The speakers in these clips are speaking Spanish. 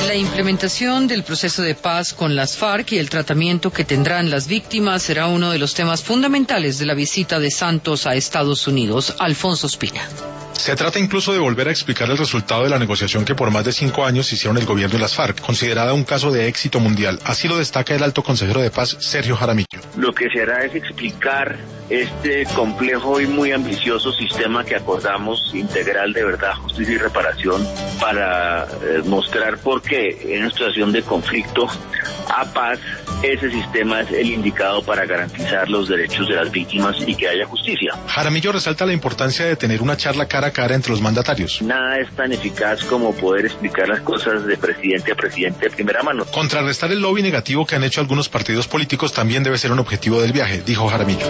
La implementación del proceso de paz con las FARC y el tratamiento que tendrán las víctimas será uno de los temas fundamentales de la visita de Santos a Estados Unidos. Alfonso Espina. Se trata incluso de volver a explicar el resultado de la negociación que por más de 5 años hicieron el gobierno y las FARC, considerada un caso de éxito mundial. Así lo destaca el alto consejero de paz, Sergio Jaramillo. Lo que se hará es explicar este complejo y muy ambicioso sistema que acordamos, integral de verdad, justicia y reparación, para mostrar por qué en una situación de conflicto a paz ese sistema es el indicado para garantizar los derechos de las víctimas y que haya justicia. Jaramillo resalta la importancia de tener una charla cara a cara entre los mandatarios. Nada es tan eficaz como poder explicar las cosas de presidente a presidente de primera mano. Contrarrestar el lobby negativo que han hecho algunos partidos políticos también debe ser un objetivo del viaje, dijo Jaramillo.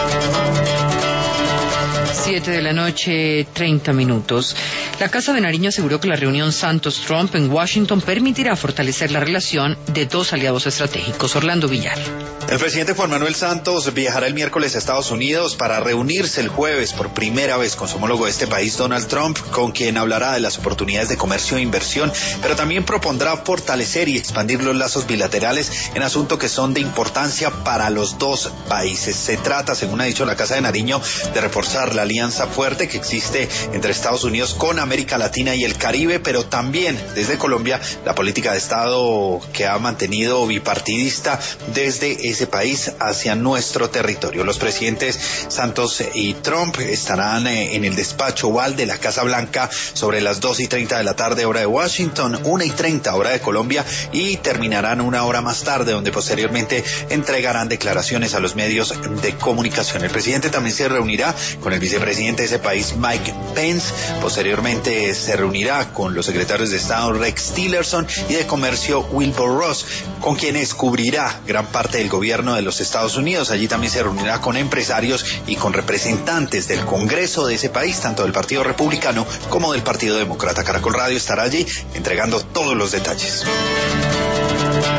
7:30 p.m. La Casa de Nariño aseguró que la reunión Santos-Trump en Washington permitirá fortalecer la relación de dos aliados estratégicos. Orlando Villar. El presidente Juan Manuel Santos viajará el miércoles a Estados Unidos para reunirse el jueves por primera vez con su homólogo de este país, Donald Trump, con quien hablará de las oportunidades de comercio e inversión, pero también propondrá fortalecer y expandir los lazos bilaterales en asuntos que son de importancia para los dos países. Se trata, según ha dicho la Casa de Nariño, de reforzar la alianza fuerte que existe entre Estados Unidos con América Latina y el Caribe, pero también desde Colombia la política de Estado que ha mantenido bipartidista desde ese país hacia nuestro territorio. Los presidentes Santos y Trump estarán en el despacho oval de la Casa Blanca sobre las 2:30 de la tarde hora de Washington, 1:30 hora de Colombia, y terminarán 1 hora más tarde, donde posteriormente entregarán declaraciones a los medios de comunicación. El presidente también se reunirá con el vicepresidente de ese país, Mike Pence. Posteriormente se reunirá con los secretarios de Estado Rex Tillerson y de Comercio Wilbur Ross, con quienes cubrirá gran parte del gobierno de los Estados Unidos. Allí también se reunirá con empresarios y con representantes del Congreso de ese país, tanto del Partido Republicano como del Partido Demócrata. Caracol Radio estará allí entregando todos los detalles.